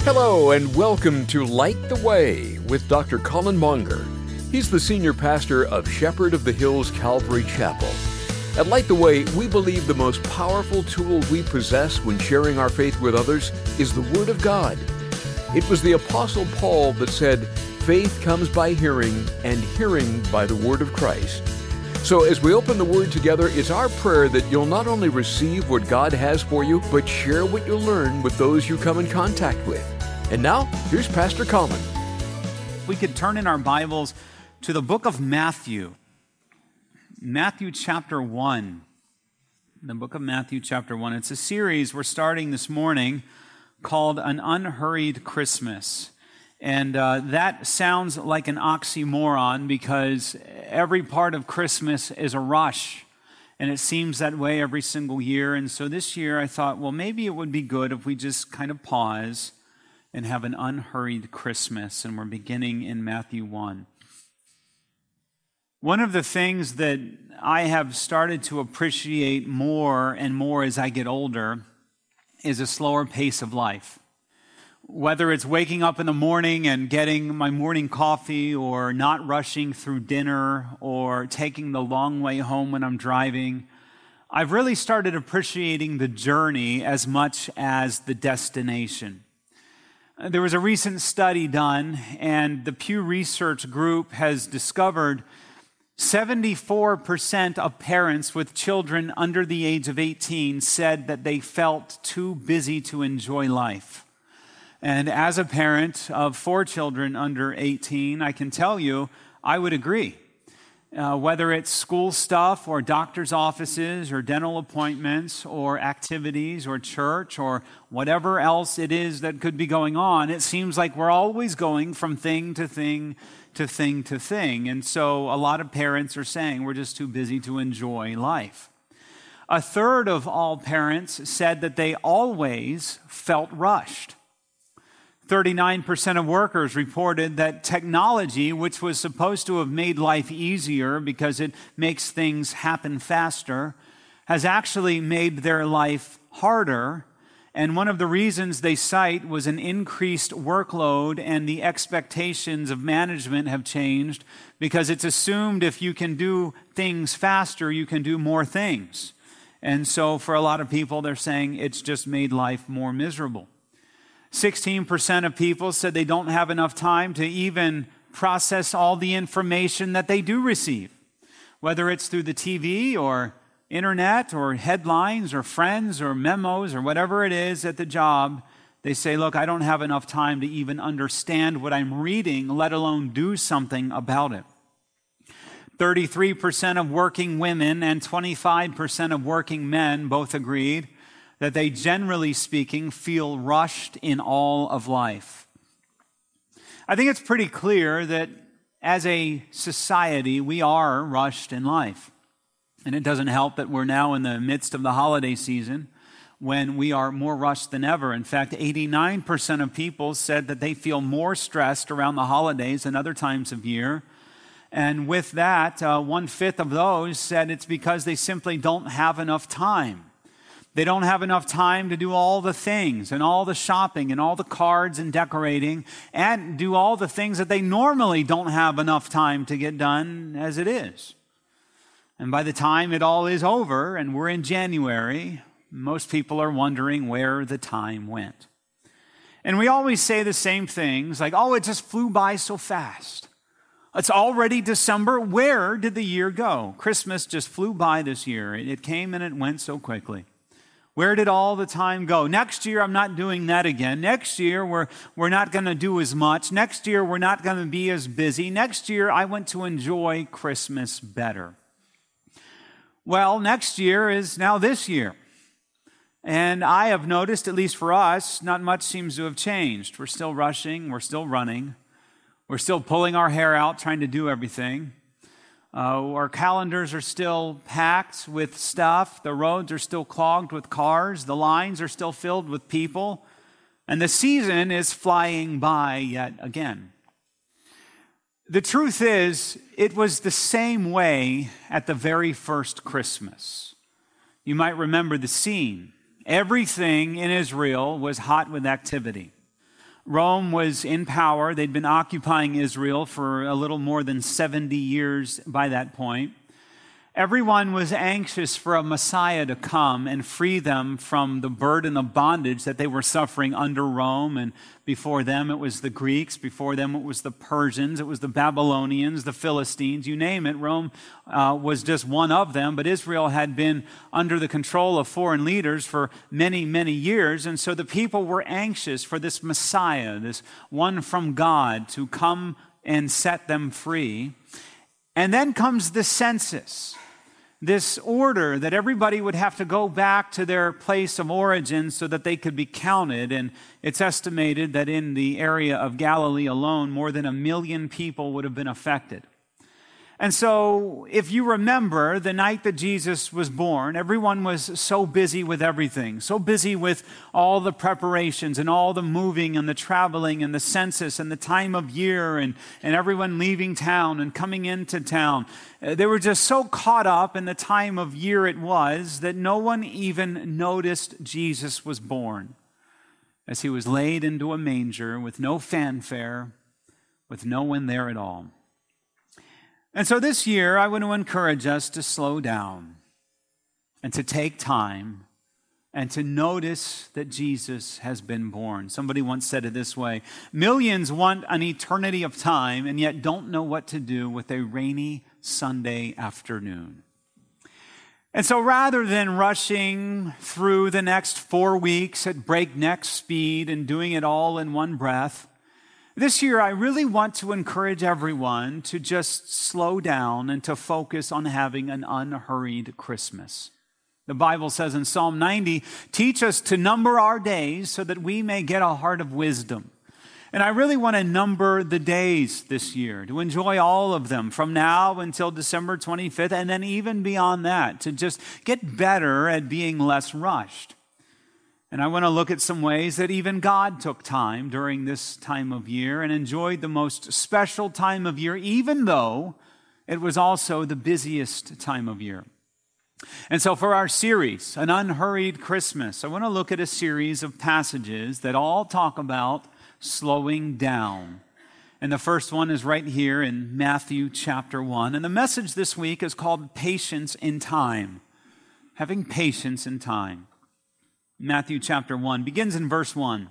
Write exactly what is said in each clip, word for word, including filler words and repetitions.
Hello and welcome to Light the Way with Doctor Colin Monger. He's the senior pastor of Shepherd of the Hills Calvary Chapel. At Light the Way, we believe the most powerful tool we possess when sharing our faith with others is the Word of God. It was the Apostle Paul that said, "Faith comes by hearing, and hearing by the Word of Christ." So as we open the Word together, it's our prayer that you'll not only receive what God has for you, but share what you learn with those you come in contact with. And now, here's Pastor Colin. We could turn in our Bibles to the book of Matthew. Matthew chapter one. The book of Matthew chapter one. It's a series we're starting this morning called An Unhurried Christmas. And uh, that sounds like an oxymoron because every part of Christmas is a rush. And it seems that way every single year. And so this year I thought, well, maybe it would be good if we just kind of pause and have an unhurried Christmas. And we're beginning in Matthew one. One of the things that I have started to appreciate more and more as I get older is a slower pace of life. Whether it's waking up in the morning and getting my morning coffee, or not rushing through dinner, or taking the long way home when I'm driving, I've really started appreciating the journey as much as the destination. There was a recent study done, and the Pew Research Group has discovered seventy-four percent of parents with children under the age of eighteen said that they felt too busy to enjoy life. And as a parent of four children under eighteen, I can tell you, I would agree. Uh, whether it's school stuff or doctor's offices or dental appointments or activities or church or whatever else it is that could be going on, it seems like we're always going from thing to thing to thing to thing. And so a lot of parents are saying we're just too busy to enjoy life. A third of all parents said that they always felt rushed. thirty-nine percent of workers reported that technology, which was supposed to have made life easier because it makes things happen faster, has actually made their life harder. And one of the reasons they cite was an increased workload, and the expectations of management have changed because it's assumed if you can do things faster, you can do more things. And so for a lot of people, they're saying it's just made life more miserable. sixteen percent of people said they don't have enough time to even process all the information that they do receive, whether it's through the T V or internet or headlines or friends or memos or whatever it is at the job. They say, look, I don't have enough time to even understand what I'm reading, let alone do something about it. thirty-three percent of working women and twenty-five percent of working men both agreed that they, generally speaking, feel rushed in all of life. I think it's pretty clear that as a society, we are rushed in life. And it doesn't help that we're now in the midst of the holiday season when we are more rushed than ever. In fact, eighty-nine percent of people said that they feel more stressed around the holidays than other times of year. And with that, uh, one-fifth of those said it's because they simply don't have enough time. They don't have enough time to do all the things and all the shopping and all the cards and decorating and do all the things that they normally don't have enough time to get done as it is. And by the time it all is over and we're in January, most people are wondering where the time went. And we always say the same things like, oh, it just flew by so fast. It's already December. Where did the year go? Christmas just flew by this year. It came and it went so quickly. Where did all the time go? Next year, I'm not doing that again. Next year, we're, we're not going to do as much. Next year, we're not going to be as busy. Next year, I want to enjoy Christmas better. Well, next year is now this year. And I have noticed, at least for us, not much seems to have changed. We're still rushing. We're still running. We're still pulling our hair out, trying to do everything. Uh, our calendars are still packed with stuff. The roads are still clogged with cars. The lines are still filled with people. And the season is flying by yet again. The truth is, it was the same way at the very first Christmas. You might remember the scene. Everything in Israel was hot with activity. Rome was in power. They'd been occupying Israel for a little more than seventy years by that point. Everyone was anxious for a Messiah to come and free them from the burden of bondage that they were suffering under Rome. And before them, it was the Greeks. Before them, it was the Persians. It was the Babylonians, the Philistines, you name it. Rome uh, was just one of them. But Israel had been under the control of foreign leaders for many, many years. And so the people were anxious for this Messiah, this one from God, to come and set them free. And then comes the census. This order that everybody would have to go back to their place of origin so that they could be counted. And it's estimated that in the area of Galilee alone, more than a million people would have been affected. And so, if you remember the night that Jesus was born, everyone was so busy with everything, so busy with all the preparations and all the moving and the traveling and the census and the time of year and, and everyone leaving town and coming into town. They were just so caught up in the time of year it was that no one even noticed Jesus was born as he was laid into a manger with no fanfare, with no one there at all. And so this year, I want to encourage us to slow down and to take time and to notice that Jesus has been born. Somebody once said it this way: millions want an eternity of time and yet don't know what to do with a rainy Sunday afternoon. And so rather than rushing through the next four weeks at breakneck speed and doing it all in one breath, this year, I really want to encourage everyone to just slow down and to focus on having an unhurried Christmas. The Bible says in Psalm ninety, teach us to number our days so that we may get a heart of wisdom. And I really want to number the days this year, to enjoy all of them from now until December twenty-fifth, and then even beyond that, to just get better at being less rushed. And I want to look at some ways that even God took time during this time of year and enjoyed the most special time of year, even though it was also the busiest time of year. And so for our series, An Unhurried Christmas, I want to look at a series of passages that all talk about slowing down. And the first one is right here in Matthew chapter one. And the message this week is called Patience in Time. Having patience in time. Matthew chapter one begins in verse one.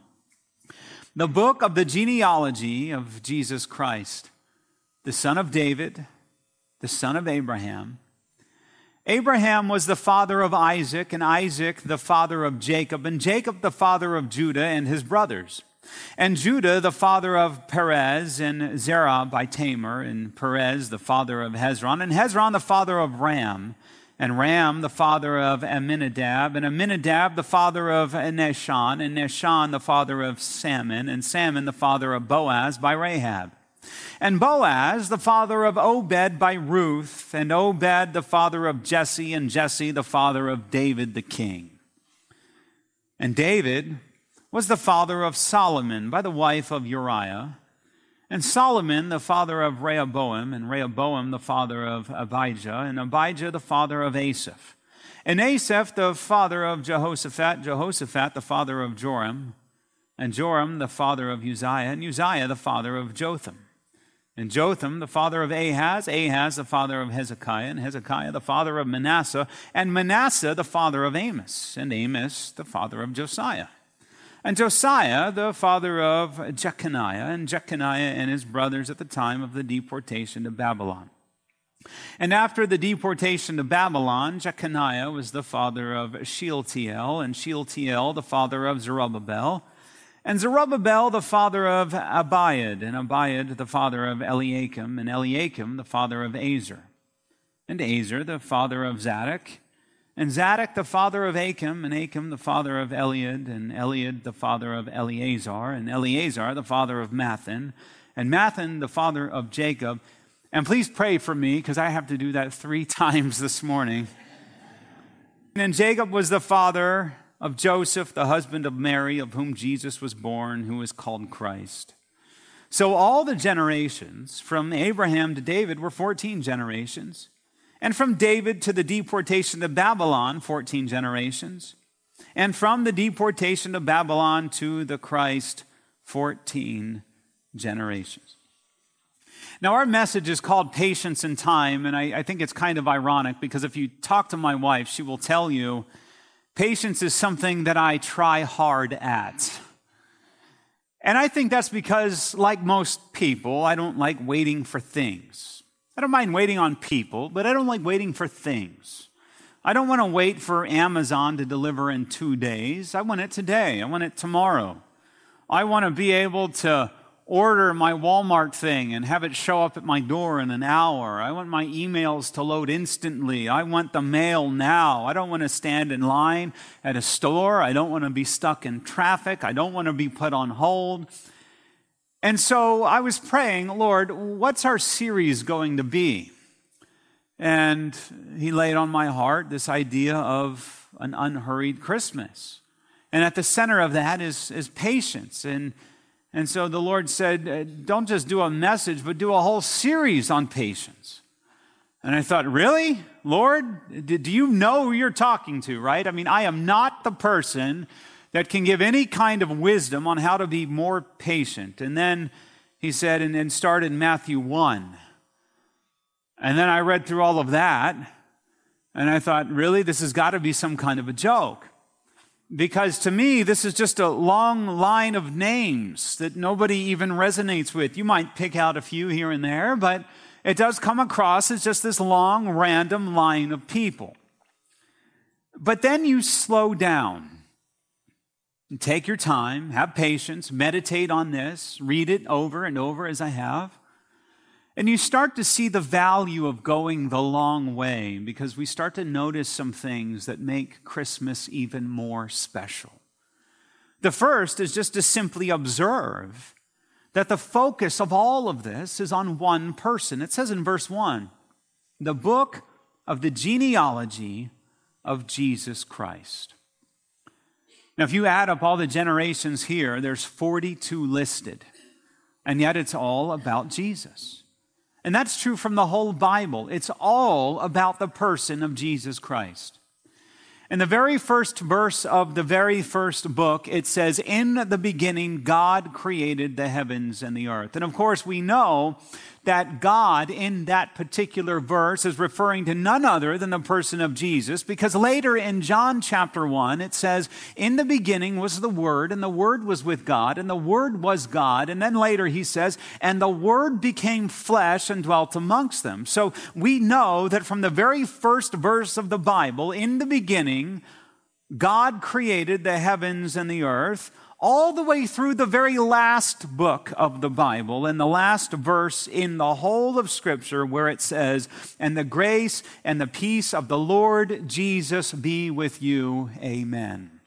The book of the genealogy of Jesus Christ, the son of David, the son of Abraham. Abraham was the father of Isaac, and Isaac the father of Jacob, and Jacob the father of Judah and his brothers. And Judah the father of Perez, and Zerah by Tamar, and Perez the father of Hezron, and Hezron the father of Ram, and Ram the father of Amminadab, and Amminadab the father of Nahshon, and Nahshon the father of Salmon, and Salmon the father of Boaz by Rahab. And Boaz the father of Obed by Ruth, and Obed the father of Jesse, and Jesse the father of David the king. And David was the father of Solomon by the wife of Uriah, and Solomon the father of Rehoboam, and Rehoboam the father of Abijah, and Abijah the father of Asaph, and Asaph the father of Jehoshaphat, Jehoshaphat the father of Joram, and Joram the father of Uzziah, and Uzziah the father of Jotham, and Jotham the father of Ahaz, Ahaz the father of Hezekiah, and Hezekiah the father of Manasseh, and Manasseh the father of Amos, and Amos the father of Josiah. And Josiah, the father of Jeconiah, and Jeconiah and his brothers at the time of the deportation to Babylon. And after the deportation to Babylon, Jeconiah was the father of Shealtiel, and Shealtiel the father of Zerubbabel, and Zerubbabel the father of Abiad, and Abiad the father of Eliakim, and Eliakim the father of Azer, and Azer the father of Zadok, and Zadok the father of Achim, and Achim the father of Eliad, and Eliad the father of Eleazar, and Eleazar the father of Mathan, and Mathan the father of Jacob. And please pray for me, because I have to do that three times this morning. And Jacob was the father of Joseph, the husband of Mary, of whom Jesus was born, who is called Christ. So all the generations from Abraham to David were fourteen generations. And from David to the deportation to Babylon, fourteen generations. And from the deportation to Babylon to the Christ, fourteen generations. Now, our message is called Patience in Time, and I, I think it's kind of ironic because if you talk to my wife, she will tell you patience is something that I try hard at. And I think that's because, like most people, I don't like waiting for things. I don't mind waiting on people, but I don't like waiting for things. I don't want to wait for Amazon to deliver in two days. I want it today. I want it tomorrow. I want to be able to order my Walmart thing and have it show up at my door in an hour. I want my emails to load instantly. I want the mail now. I don't want to stand in line at a store. I don't want to be stuck in traffic. I don't want to be put on hold. And so I was praying, Lord, what's our series going to be? And he laid on my heart this idea of an unhurried Christmas. And at the center of that is, is patience. And And so the Lord said, don't just do a message, but do a whole series on patience. And I thought, really? Lord, do you know who you're talking to, right? I mean, I am not the person that can give any kind of wisdom on how to be more patient. And then he said, and then started Matthew one. And then I read through all of that, and I thought, really? This has got to be some kind of a joke. Because to me, this is just a long line of names that nobody even resonates with. You might pick out a few here and there, but it does come across as just this long, random line of people. But then you slow down. And take your time, have patience, meditate on this, read it over and over as I have. And you start to see the value of going the long way because we start to notice some things that make Christmas even more special. The first is just to simply observe that the focus of all of this is on one person. It says in verse one, the book of the genealogy of Jesus Christ. Now, if you add up all the generations here, there's forty-two listed, and yet it's all about Jesus. And that's true from the whole Bible. It's all about the person of Jesus Christ. In the very first verse of the very first book, it says, in the beginning, God created the heavens and the earth. And of course, we know that God in that particular verse is referring to none other than the person of Jesus, because later in John chapter one, it says, in the beginning was the Word, and the Word was with God, and the Word was God. And then later he says, and the Word became flesh and dwelt amongst them. So we know that from the very first verse of the Bible, in the beginning, God created the heavens and the earth, all the way through the very last book of the Bible, and the last verse in the whole of Scripture where it says, and the grace and the peace of the Lord Jesus be with you. Amen.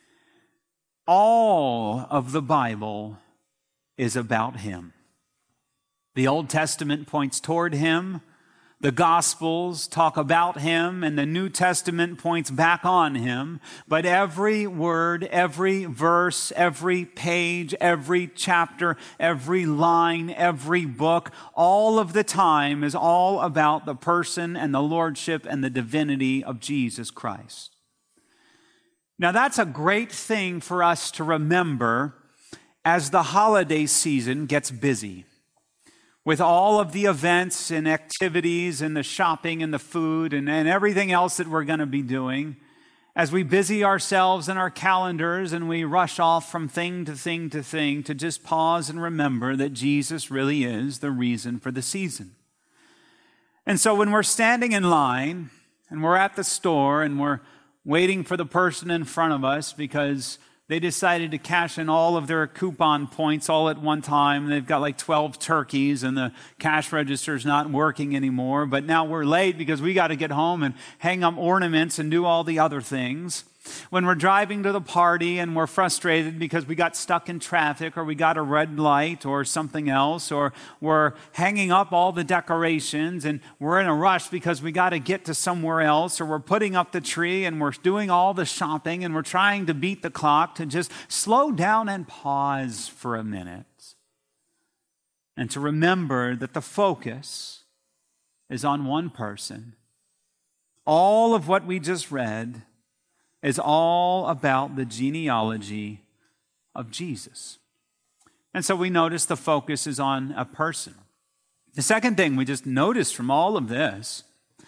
All of the Bible is about him. The Old Testament points toward him. The Gospels talk about him, and the New Testament points back on him. But every word, every verse, every page, every chapter, every line, every book, all of the time is all about the person and the lordship and the divinity of Jesus Christ. Now, that's a great thing for us to remember as the holiday season gets busy, with all of the events and activities and the shopping and the food and, and everything else that we're going to be doing, as we busy ourselves in our calendars and we rush off from thing to thing to thing, to just pause and remember that Jesus really is the reason for the season. And so when we're standing in line and we're at the store and we're waiting for the person in front of us because they decided to cash in all of their coupon points all at one time. They've got like twelve turkeys and the cash register's not working anymore. But now we're late because we got to get home and hang up ornaments and do all the other things. When we're driving to the party and we're frustrated because we got stuck in traffic or we got a red light or something else, or we're hanging up all the decorations and we're in a rush because we got to get to somewhere else, or we're putting up the tree and we're doing all the shopping and we're trying to beat the clock, to just slow down and pause for a minute and to remember that the focus is on one person. All of what we just read is all about the genealogy of Jesus. And so we notice the focus is on a person. The second thing we just notice from all of this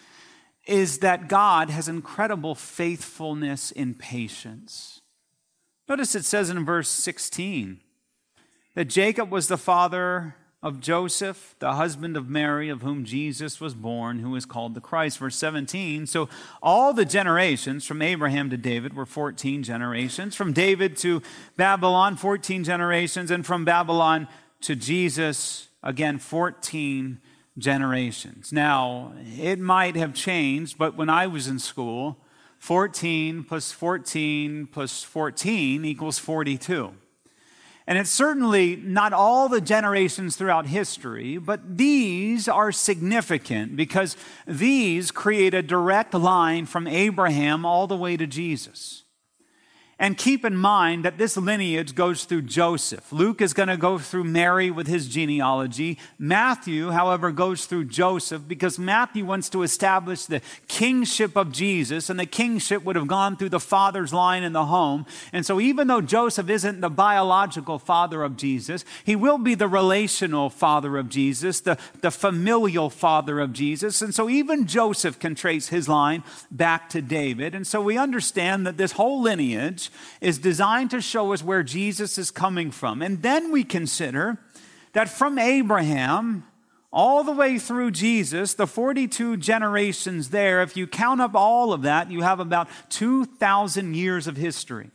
is that God has incredible faithfulness in patience. Notice it says in verse sixteen that Jacob was the father of Joseph, the husband of Mary, of whom Jesus was born, who is called the Christ. Verse seventeen, so all the generations from Abraham to David were fourteen generations. From David to Babylon, fourteen generations. And from Babylon to Jesus, again, fourteen generations. Now, it might have changed, but when I was in school, fourteen plus fourteen plus fourteen equals forty-two. And it's certainly not all the generations throughout history, but these are significant because these create a direct line from Abraham all the way to Jesus. And keep in mind that this lineage goes through Joseph. Luke is going to go through Mary with his genealogy. Matthew, however, goes through Joseph because Matthew wants to establish the kingship of Jesus, and the kingship would have gone through the father's line in the home. And so even though Joseph isn't the biological father of Jesus, he will be the relational father of Jesus, the, the familial father of Jesus. And so even Joseph can trace his line back to David. And so we understand that this whole lineage is designed to show us where Jesus is coming from. And then we consider that from Abraham all the way through Jesus, the forty-two generations there, if you count up all of that, you have about two thousand years of history.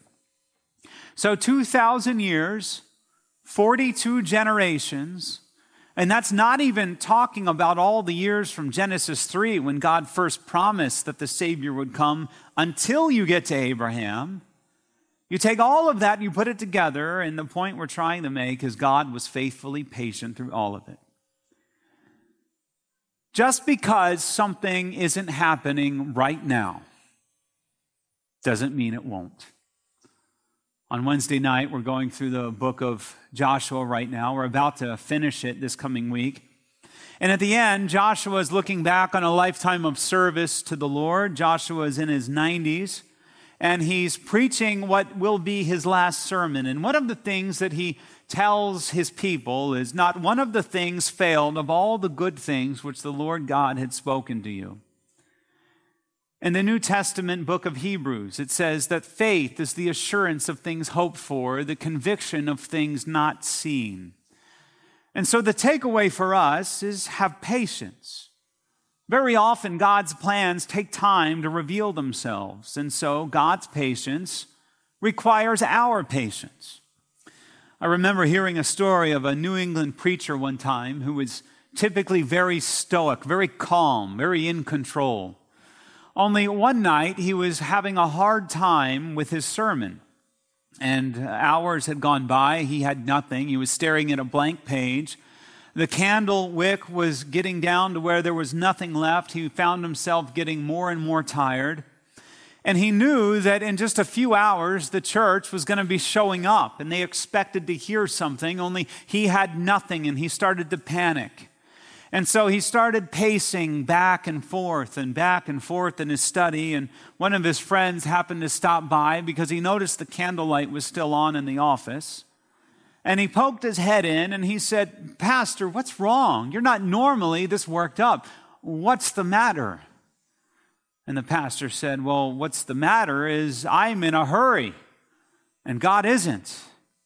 So two thousand years, forty-two generations, and that's not even talking about all the years from Genesis three when God first promised that the Savior would come until you get to Abraham. You take all of that and you put it together, and the point we're trying to make is God was faithfully patient through all of it. Just because something isn't happening right now doesn't mean it won't. On Wednesday night, we're going through the book of Joshua right now. We're about to finish it this coming week. And at the end, Joshua is looking back on a lifetime of service to the Lord. Joshua is in his nineties. And he's preaching what will be his last sermon. And one of the things that he tells his people is, not one of the things failed of all the good things which the Lord God had spoken to you. In the New Testament book of Hebrews, it says that faith is the assurance of things hoped for, the conviction of things not seen. And so the takeaway for us is have patience. Very often, God's plans take time to reveal themselves, and so God's patience requires our patience. I remember hearing a story of a New England preacher one time who was typically very stoic, very calm, very in control. Only one night, he was having a hard time with his sermon, and hours had gone by. He had nothing. He was staring at a blank page. The candle wick was getting down to where there was nothing left. He found himself getting more and more tired. And he knew that in just a few hours, the church was going to be showing up, and they expected to hear something, only he had nothing, and he started to panic. And so he started pacing back and forth and back and forth in his study, and one of his friends happened to stop by because he noticed the candlelight was still on in the office. And he poked his head in and he said, "Pastor, what's wrong? You're not normally this worked up. What's the matter?" And the pastor said, "Well, what's the matter is I'm in a hurry and God isn't."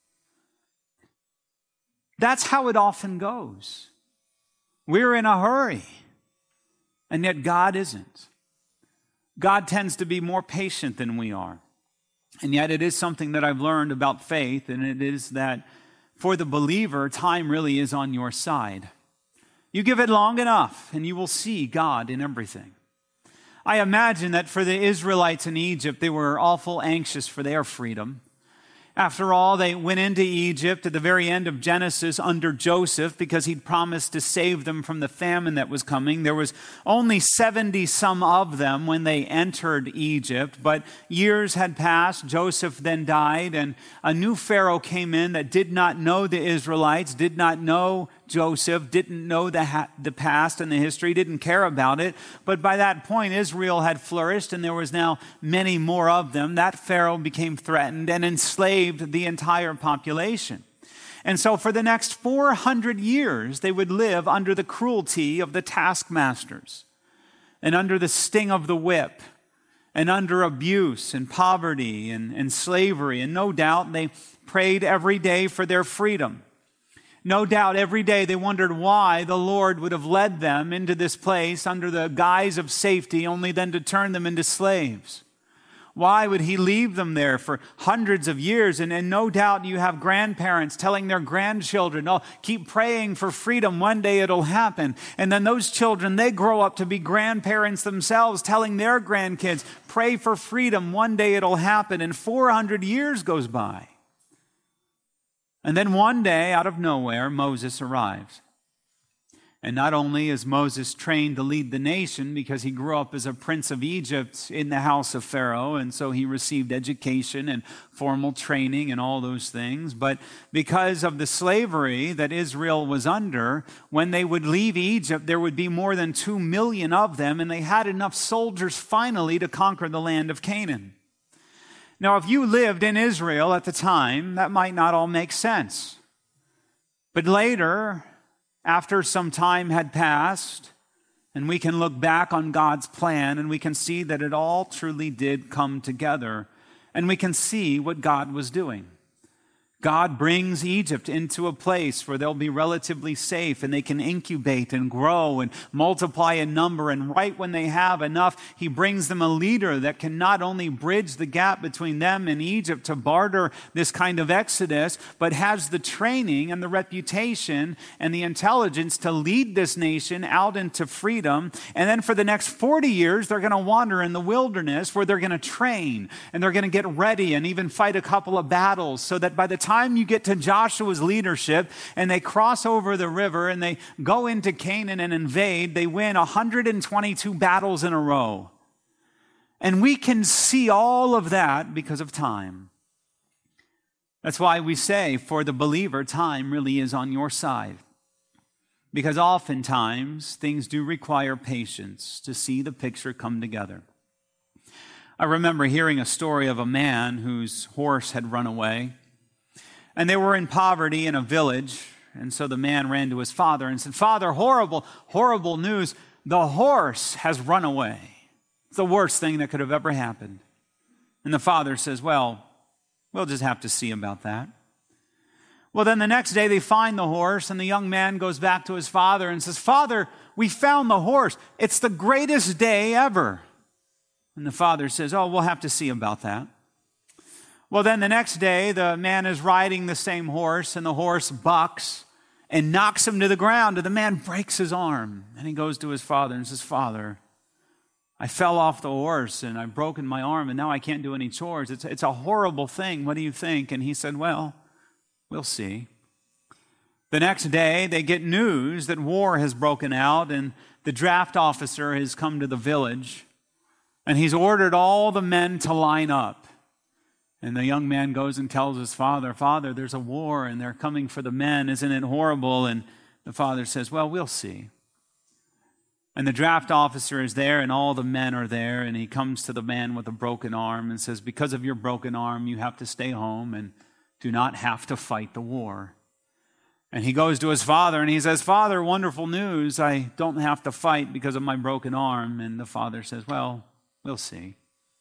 That's how it often goes. We're in a hurry and yet God isn't. God tends to be more patient than we are. And yet it is something that I've learned about faith, and it is that for the believer, time really is on your side. You give it long enough, and you will see God in everything. I imagine that for the Israelites in Egypt, they were awful anxious for their freedom. After all, they went into Egypt at the very end of Genesis under Joseph because he'd promised to save them from the famine that was coming. There was only seventy some of them when they entered Egypt, but years had passed. Joseph then died, and a new Pharaoh came in that did not know the Israelites, did not know Joseph, didn't know the, ha- the past and the history, didn't care about it. But by that point, Israel had flourished, and there was now many more of them. That Pharaoh became threatened and enslaved the entire population. And so for the next four hundred years, they would live under the cruelty of the taskmasters and under the sting of the whip and under abuse and poverty and, and slavery. And no doubt they prayed every day for their freedom. No doubt every day they wondered why the Lord would have led them into this place under the guise of safety, only then to turn them into slaves. Why would he leave them there for hundreds of years? And, and no doubt you have grandparents telling their grandchildren, oh, keep praying for freedom, one day it'll happen. And then those children, they grow up to be grandparents themselves, telling their grandkids, pray for freedom, one day it'll happen. And four hundred years goes by. And then one day, out of nowhere, Moses arrives. And not only is Moses trained to lead the nation because he grew up as a prince of Egypt in the house of Pharaoh, and so he received education and formal training and all those things, but because of the slavery that Israel was under, when they would leave Egypt, there would be more than two million of them, and they had enough soldiers finally to conquer the land of Canaan. Now, if you lived in Israel at the time, that might not all make sense. But later, after some time had passed, and we can look back on God's plan, and we can see that it all truly did come together, and we can see what God was doing. God brings Egypt into a place where they'll be relatively safe and they can incubate and grow and multiply in number. And right when they have enough, he brings them a leader that can not only bridge the gap between them and Egypt to barter this kind of exodus, but has the training and the reputation and the intelligence to lead this nation out into freedom. And then for the next forty years, they're going to wander in the wilderness where they're going to train and they're going to get ready and even fight a couple of battles so that by the time time you get to Joshua's leadership and they cross over the river and they go into Canaan and invade, they win one hundred twenty-two battles in a row. And we can see all of that because of time. That's why we say, for the believer, time really is on your side. Because oftentimes, things do require patience to see the picture come together. I remember hearing a story of a man whose horse had run away. And they were in poverty in a village. And so the man ran to his father and said, "Father, horrible, horrible news. The horse has run away. It's the worst thing that could have ever happened." And the father says, "Well, we'll just have to see about that." Well, then the next day they find the horse, and the young man goes back to his father and says, "Father, we found the horse. It's the greatest day ever." And the father says, "Oh, we'll have to see about that." Well, then the next day, the man is riding the same horse, and the horse bucks and knocks him to the ground, and the man breaks his arm. And he goes to his father and says, "Father, I fell off the horse, and I've broken my arm, and now I can't do any chores. It's, it's a horrible thing. What do you think?" And he said, "Well, we'll see." The next day, they get news that war has broken out, and the draft officer has come to the village, and he's ordered all the men to line up. And the young man goes and tells his father, "Father, there's a war and they're coming for the men. Isn't it horrible?" And the father says, "Well, we'll see." And the draft officer is there and all the men are there. And he comes to the man with a broken arm and says, "Because of your broken arm, you have to stay home and do not have to fight the war." And he goes to his father and he says, "Father, wonderful news. I don't have to fight because of my broken arm." And the father says, "Well, we'll see."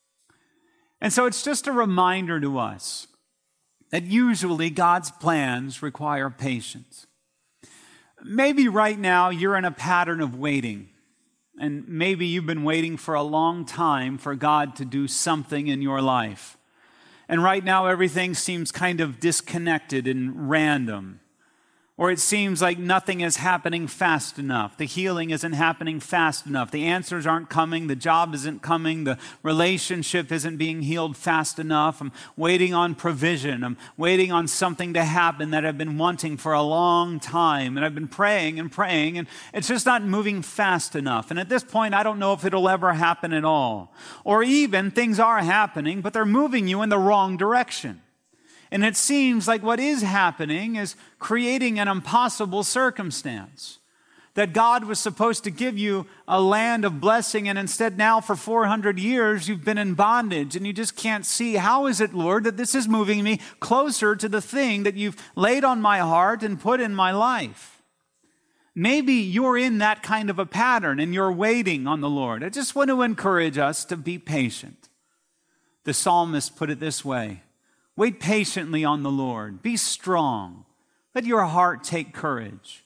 And so it's just a reminder to us that usually God's plans require patience. Maybe right now you're in a pattern of waiting, and maybe you've been waiting for a long time for God to do something in your life. And right now everything seems kind of disconnected and random. Or it seems like nothing is happening fast enough. The healing isn't happening fast enough. The answers aren't coming. The job isn't coming. The relationship isn't being healed fast enough. I'm waiting on provision. I'm waiting on something to happen that I've been wanting for a long time. And I've been praying and praying, and it's just not moving fast enough. And at this point, I don't know if it'll ever happen at all. Or even things are happening, but they're moving you in the wrong direction. And it seems like what is happening is creating an impossible circumstance. that God was supposed to give you a land of blessing, and instead now for four hundred years you've been in bondage, and you just can't see, how is it, Lord, that this is moving me closer to the thing that you've laid on my heart and put in my life? Maybe you're in that kind of a pattern and you're waiting on the Lord. I just want to encourage us to be patient. The psalmist put it this way: wait patiently on the Lord. Be strong. Let your heart take courage.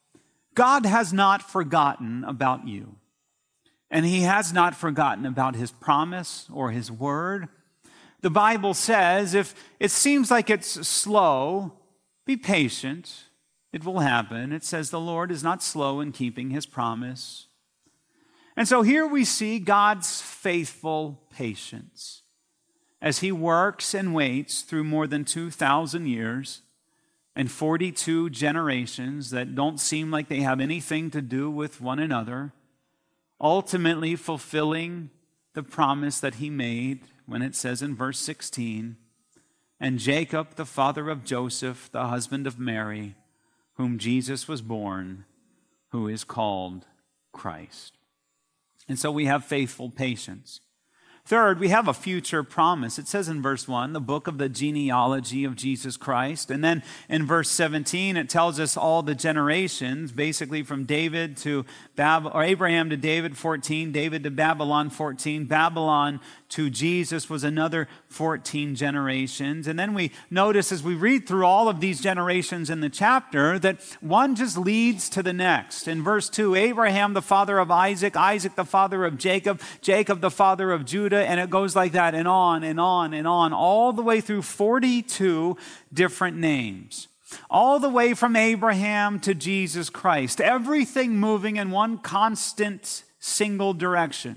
God has not forgotten about you, and he has not forgotten about his promise or his word. The Bible says if it seems like it's slow, be patient. It will happen. It says the Lord is not slow in keeping his promise. And so here we see God's faithful patience as he works and waits through more than two thousand years and forty-two generations that don't seem like they have anything to do with one another, ultimately fulfilling the promise that he made when it says in verse sixteen, and Jacob, the father of Joseph, the husband of Mary, whom Jesus was born, who is called Christ. And so we have faithful patience. Third, we have a future promise. It says in verse one, the book of the genealogy of Jesus Christ. And then in verse seventeen, it tells us all the generations, basically from David to Bab- or Abraham to David, fourteen, David to Babylon, fourteen, Babylon to Jesus was another fourteen generations. And then we notice as we read through all of these generations in the chapter that one just leads to the next. In verse two, Abraham, the father of Isaac, Isaac, the father of Jacob, Jacob, the father of Judah, and it goes like that and on and on and on, all the way through forty-two different names. All the way from Abraham to Jesus Christ. Everything moving in one constant single direction.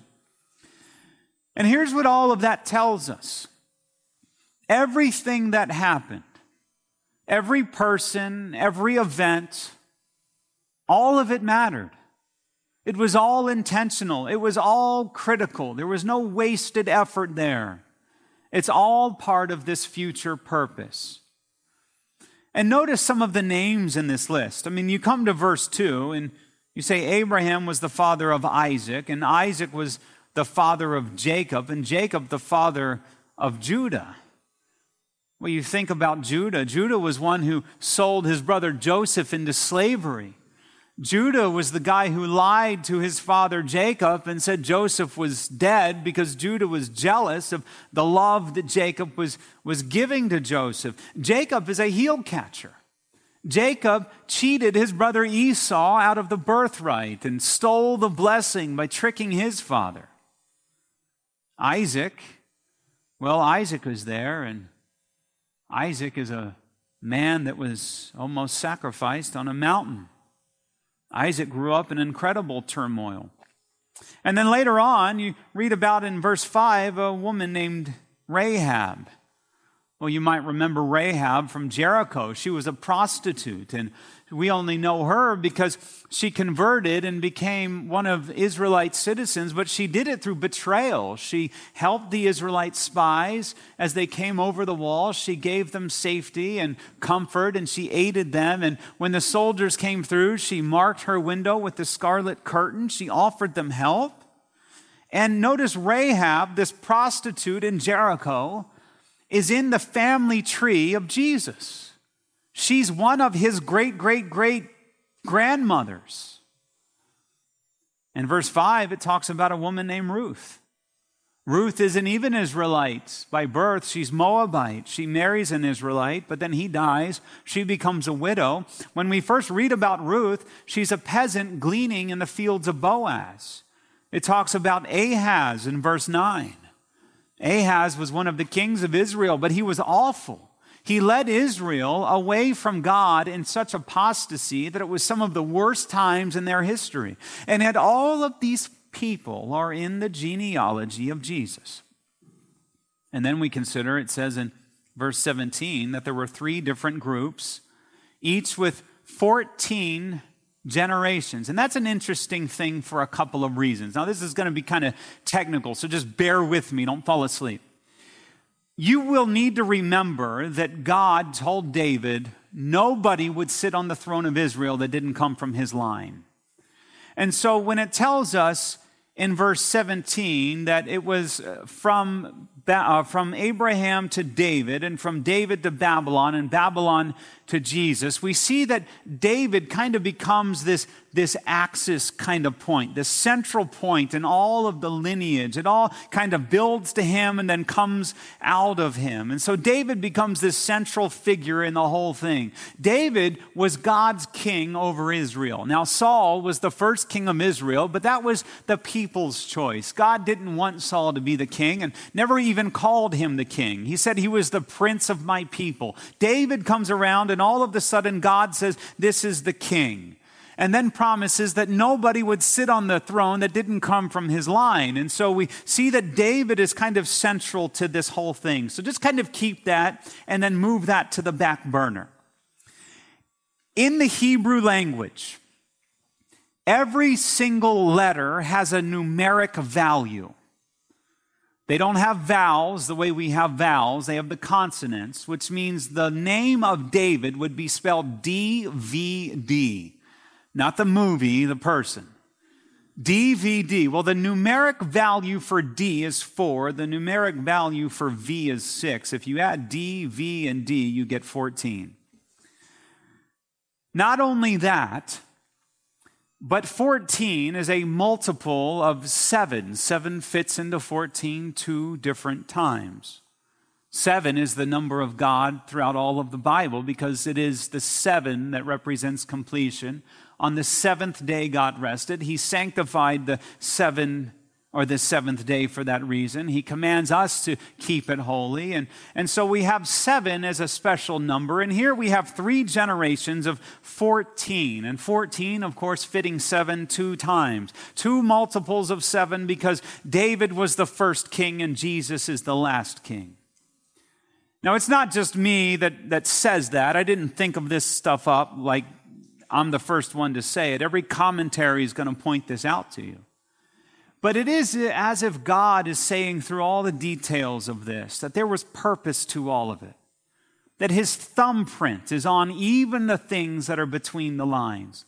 And here's what all of that tells us. Everything that happened, every person, every event, all of it mattered. It was all intentional. It was all critical. There was no wasted effort there. It's all part of this future purpose. And notice some of the names in this list. I mean, you come to verse two and you say Abraham was the father of Isaac, and Isaac was the father of Jacob, and Jacob the father of Judah. Well, you think about Judah. Judah was one who sold his brother Joseph into slavery. Judah was the guy who lied to his father Jacob and said Joseph was dead because Judah was jealous of the love that Jacob was, was giving to Joseph. Jacob is a heel catcher. Jacob cheated his brother Esau out of the birthright and stole the blessing by tricking his father. Isaac, well, Isaac was there, and Isaac is a man that was almost sacrificed on a mountain. Isaac grew up in incredible turmoil. And then later on, you read about in verse five, a woman named Rahab. Well, you might remember Rahab from Jericho. She was a prostitute, and we only know her because she converted and became one of Israelite citizens, but she did it through betrayal. She helped the Israelite spies as they came over the wall. She gave them safety and comfort, and she aided them. And when the soldiers came through, she marked her window with the scarlet curtain. She offered them help. And notice Rahab, this prostitute in Jericho, is in the family tree of Jesus. She's one of his great, great, great grandmothers. In verse five, it talks about a woman named Ruth. Ruth isn't even Israelite by birth. She's Moabite. She marries an Israelite, but then he dies. She becomes a widow. When we first read about Ruth, she's a peasant gleaning in the fields of Boaz. It talks about Ahaz in verse nine. Ahaz was one of the kings of Israel, but he was awful. He led Israel away from God in such apostasy that it was some of the worst times in their history. And yet all of these people are in the genealogy of Jesus. And then we consider, it says in verse seventeen, that there were three different groups, each with fourteen generations. And that's an interesting thing for a couple of reasons. Now, this is going to be kind of technical, so just bear with me. Don't fall asleep. You will need to remember that God told David nobody would sit on the throne of Israel that didn't come from his line. And so when it tells us in verse seventeen that it was from, uh, from Abraham to David and from David to Babylon and Babylon to Jesus, we see that David kind of becomes this, this axis kind of point, this central point in all of the lineage. It all kind of builds to him and then comes out of him. And so David becomes this central figure in the whole thing. David was God's king over Israel. Now, Saul was the first king of Israel, but that was the people's choice. God didn't want Saul to be the king and never even called him the king. He said he was the prince of my people. David comes around and all of a sudden God says, this is the king. And then promises that nobody would sit on the throne that didn't come from his line. And so we see that David is kind of central to this whole thing. So just kind of keep that and then move that to the back burner. In the Hebrew language, every single letter has a numeric value. They don't have vowels the way we have vowels. They have the consonants, which means the name of David would be spelled D V D. Not the movie, the person. D V D. Well, the numeric value for D is four. The numeric value for V is six. If you add D, V, and D, you get fourteen. Not only that, but fourteen is a multiple of seven. Seven fits into fourteen two different times. Seven is the number of God throughout all of the Bible because it is the seven that represents completion. On the seventh day, God rested. He sanctified the seven or the seventh day for that reason. He commands us to keep it holy. And, and so we have seven as a special number. And here we have three generations of fourteen. And fourteen, of course, fitting seven two times. Two multiples of seven because David was the first king and Jesus is the last king. Now, it's not just me that, that says that. I didn't think of this stuff up like I'm the first one to say it. Every commentary is going to point this out to you. But it is as if God is saying through all the details of this, that there was purpose to all of it. That his thumbprint is on even the things that are between the lines.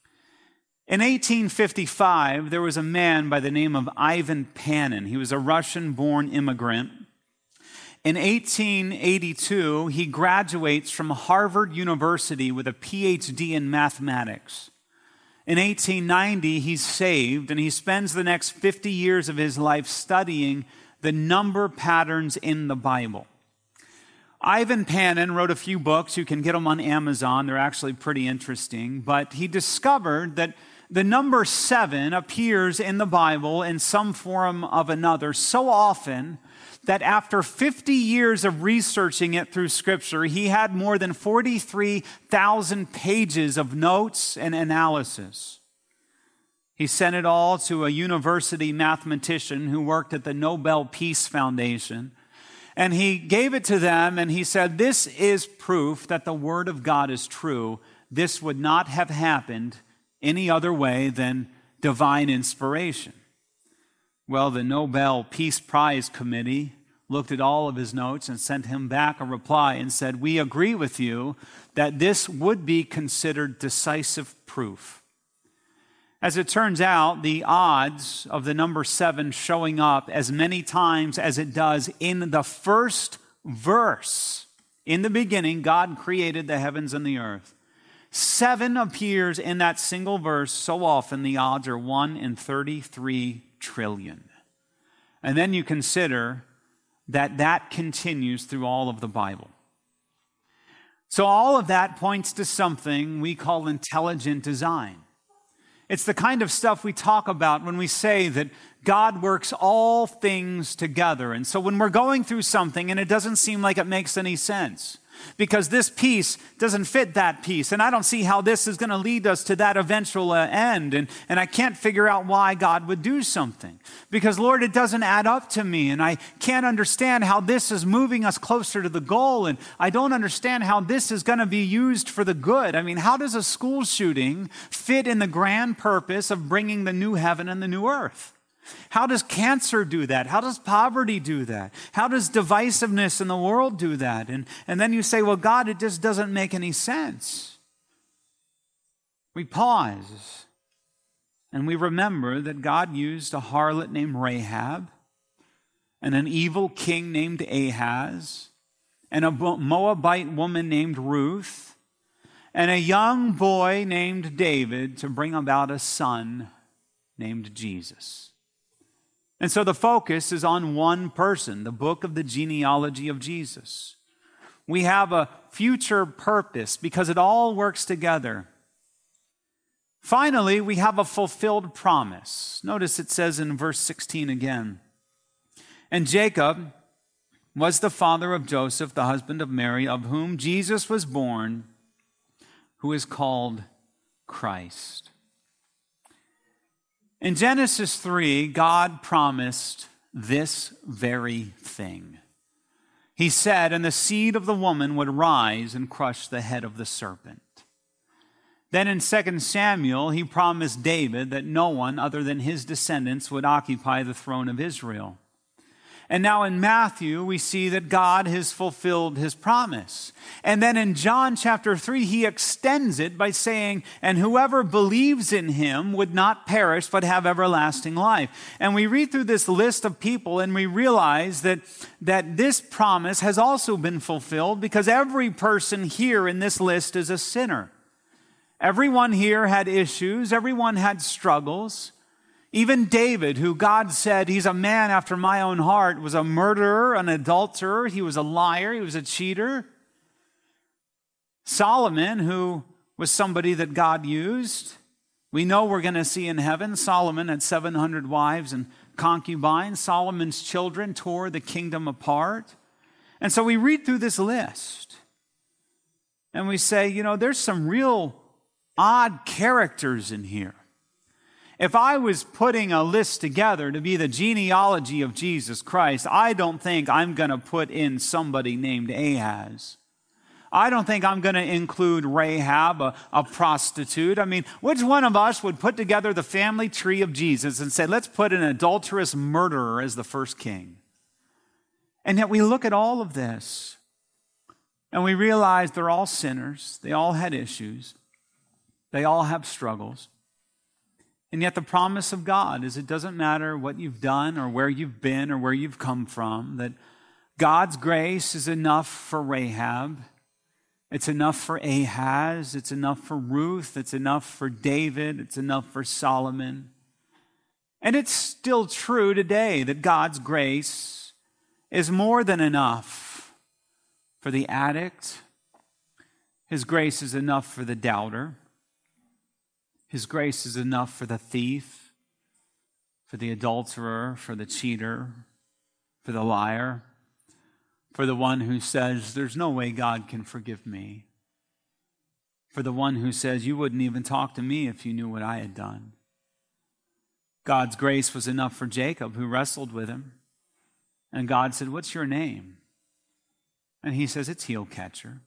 In eighteen fifty-five, there was a man by the name of Ivan Panin. He was a Russian-born immigrant. In eighteen eighty-two, he graduates from Harvard University with a P H D in mathematics. In eighteen ninety, he's saved, and he spends the next fifty years of his life studying the number patterns in the Bible. Ivan Panin wrote a few books. You can get them on Amazon. They're actually pretty interesting. But he discovered that the number seven appears in the Bible in some form of another so often that after fifty years of researching it through Scripture, he had more than forty-three thousand pages of notes and analysis. He sent it all to a university mathematician who worked at the Nobel Peace Foundation. And he gave it to them and he said, this is proof that the Word of God is true. This would not have happened any other way than divine inspiration. Well, the Nobel Peace Prize Committee looked at all of his notes and sent him back a reply and said, we agree with you that this would be considered decisive proof. As it turns out, the odds of the number seven showing up as many times as it does in the first verse, in the beginning, God created the heavens and the earth. Seven appears in that single verse so often, the odds are one in thirty-three trillion. And then you consider that that continues through all of the Bible. So all of that points to something we call intelligent design. It's the kind of stuff we talk about when we say that God works all things together. And so when we're going through something and it doesn't seem like it makes any sense, because this piece doesn't fit that piece, and I don't see how this is going to lead us to that eventual uh, end, and, and I can't figure out why God would do something. Because, Lord, it doesn't add up to me, and I can't understand how this is moving us closer to the goal, and I don't understand how this is going to be used for the good. I mean, how does a school shooting fit in the grand purpose of bringing the new heaven and the new earth? How does cancer do that? How does poverty do that? How does divisiveness in the world do that? And, and then you say, well, God, it just doesn't make any sense. We pause And we remember that God used a harlot named Rahab, and an evil king named Ahaz, and a Moabite woman named Ruth, and a young boy named David to bring about a son named Jesus. And so the focus is on one person, the book of the genealogy of Jesus. We have a future purpose because it all works together. Finally, we have a fulfilled promise. Notice it says in verse sixteen again, "And Jacob was the father of Joseph, the husband of Mary, of whom Jesus was born, who is called Christ." In Genesis three, God promised this very thing. He said, "And the seed of the woman would rise and crush the head of the serpent." Then in Second Samuel, he promised David that no one other than his descendants would occupy the throne of Israel. And now in Matthew, we see that God has fulfilled his promise. And then in John chapter three, he extends it by saying, "And whoever believes in him would not perish, but have everlasting life." And we read through this list of people and we realize that, that this promise has also been fulfilled because every person here in this list is a sinner. Everyone here had issues. Everyone had struggles. Even David, who God said, "He's a man after my own heart," was a murderer, an adulterer. He was a liar. He was a cheater. Solomon, who was somebody that God used. We know we're going to see in heaven, Solomon had seven hundred wives and concubines. Solomon's children tore the kingdom apart. And so we read through this list and we say, you know, there's some real odd characters in here. If I was putting a list together to be the genealogy of Jesus Christ, I don't think I'm going to put in somebody named Ahaz. I don't think I'm going to include Rahab, a, a prostitute. I mean, which one of us would put together the family tree of Jesus and say, let's put an adulterous murderer as the first king? And yet we look at all of this and we realize they're all sinners. They all had issues. They all have struggles. And yet the promise of God is it doesn't matter what you've done or where you've been or where you've come from, that God's grace is enough for Rahab. It's enough for Ahaz. It's enough for Ruth. It's enough for David. It's enough for Solomon. And it's still true today that God's grace is more than enough for the addict. His grace is enough for the doubter. His grace is enough for the thief, for the adulterer, for the cheater, for the liar, for the one who says, there's no way God can forgive me, for the one who says, you wouldn't even talk to me if you knew what I had done. God's grace was enough for Jacob, who wrestled with him. And God said, what's your name? And he says, it's heel catcher.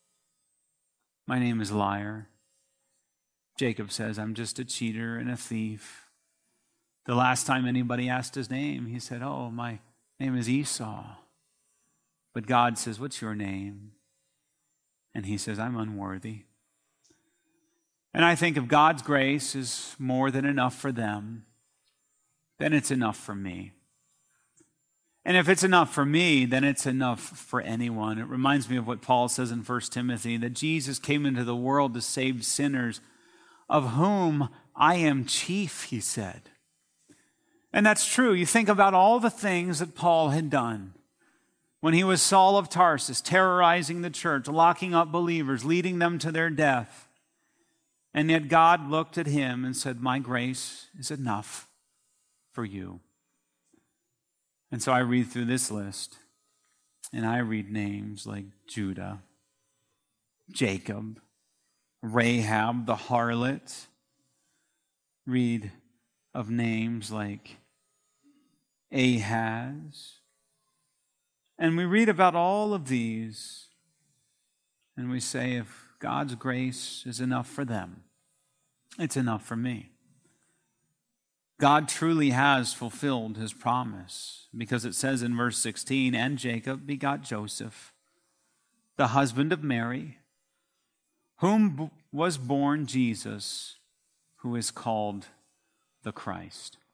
My name is liar. Jacob says, I'm just a cheater and a thief. The last time anybody asked his name, he said, oh, my name is Esau. But God says, what's your name? And he says, I'm unworthy. And I think if God's grace is more than enough for them, then it's enough for me. And if it's enough for me, then it's enough for anyone. It reminds me of what Paul says in First Timothy, that Jesus came into the world to save sinners, of whom I am chief, he said. And that's true. You think about all the things that Paul had done when he was Saul of Tarsus, terrorizing the church, locking up believers, leading them to their death. And yet God looked at him and said, my grace is enough for you. And so I read through this list, and I read names like Judah, Jacob, Rahab the harlot. Read of names like Ahaz. And we read about all of these, and we say, if God's grace is enough for them, it's enough for me. God truly has fulfilled his promise, because it says in verse sixteen, and Jacob begot Joseph, the husband of Mary, whom was born Jesus, who is called the Christ.